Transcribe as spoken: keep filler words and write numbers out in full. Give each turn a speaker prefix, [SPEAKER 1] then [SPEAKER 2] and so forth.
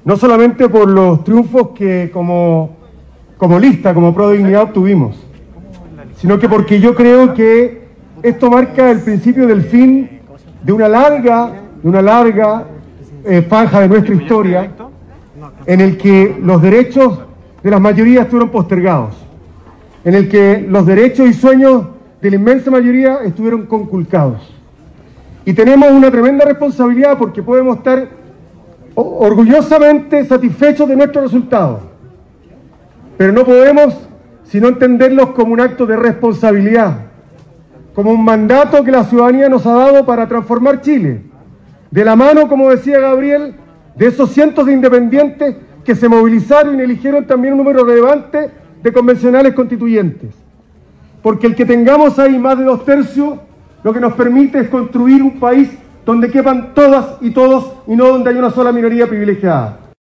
[SPEAKER 1] no solamente por los triunfos que como, como lista, como Pro Dignidad obtuvimos, sino que porque yo creo que esto marca el principio del fin de una larga, de una larga eh, franja de nuestra historia en el que los derechos de las mayorías estuvieron postergados, en el que los derechos y sueños de la inmensa mayoría estuvieron conculcados. Y tenemos una tremenda responsabilidad porque podemos estar orgullosamente satisfechos de nuestros resultados, pero no podemos sino entenderlos como un acto de responsabilidad, como un mandato que la ciudadanía nos ha dado para transformar Chile, de la mano, como decía Gabriel, de esos cientos de independientes que se movilizaron y eligieron también un número relevante de convencionales constituyentes. Porque el que tengamos ahí más de dos tercios, lo que nos permite es construir un país donde quepan todas y todos y no donde hay una sola minoría privilegiada.